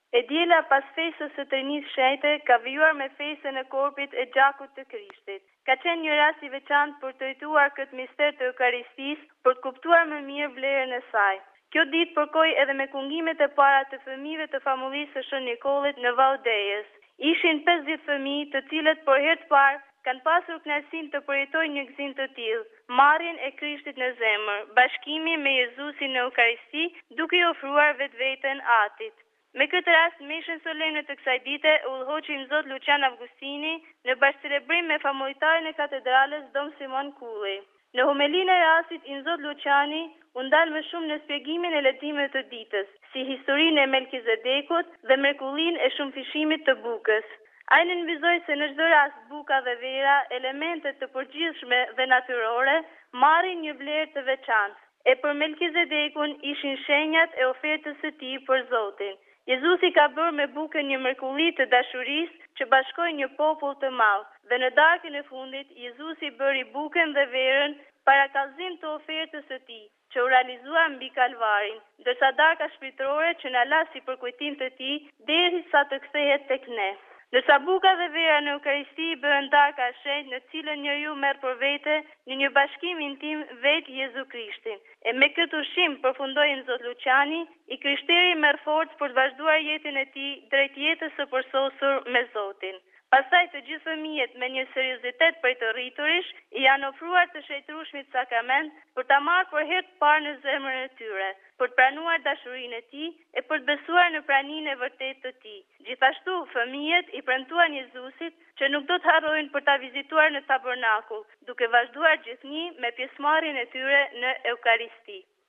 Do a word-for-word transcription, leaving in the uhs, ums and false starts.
E diela pas fesës së të njës shenjte, ka vijuar me fesën e korpit e gjakut të Krishtit. Ka qenë një rast i veçantë për të jetuar këtë mister të Eukaristisë, për të kuptuar më mirë vlerën e saj. Kjo ditë përkoi edhe me kungimet e para të fëmijëve të famullisë së Shën Nikollit në Valdejës. Ishin pesëdhjetë fëmijë, të cilët për herë të parë kanë pasur kënaqësinë të përjetojnë një gëzim të tillë, marrjen e Krishtit në zemër, bashkimin me Jezusin në Eukaristi, duke i ofruar vetveten Atit. Me këtë rast, mishën solene të kësaj dite udhëhoqim Zot Lucian Avgustini në bashkëcelebrim me famulitarin e katedrales Dom Simon Kulli. Në homelinë e rastit, i Zot Luciani u ndal më shumë në shpjegimin e leximeve të ditës, si historinë e Melkizedekut dhe mrekullinë e shumëfishimit të bukës. Ai nënvizoi se në çdo rast buka dhe vera, elemente të përgjithshme dhe natyrore, marrin një vlerë të veçantë. E për Melkizedekun ishin shenjat e ofertës së tij për Zotin. Jezusi ka bërë me bukën një mrekulli të dashurisë që bashkoi një popull të madh, dhe në darkën e fundit Jezusi bëri bukën dhe verën para kallëzim të ofertës së tij, që u realizua mbi Kalvarin, ndërsa darka shpirtërore që na la si përkujtim të tij derisa të kthehet tek ne. Ndërsa buka dhe vera në Eukaristi bëhen darka e shenjtë në cilën njeriu merr për vete në një bashkim intim vetë Jezu Krishtin. E me këtë ushqim, përfundoi Zot Luciani, i krishteri merr forcë për të vazhduar jetën e tij drejt jetës së përsosur me Zotin. Pastaj të gjithë fëmijët me një seriozitet prej të rriturish i janë ofruar të shenjtrueshmit sakrament për ta marrë për herë të parë në zemrën e tyre, për të pranuar dashurinë e tij e për të besuar në praninë e vërtetë të tij. Gjithashtu, fëmijët i premtuan Jezusit që nuk do të harrojnë për ta vizituar në tabernakull, duke vazhduar gjithnjë me pjesëmarrjen e tyre në Eukaristi.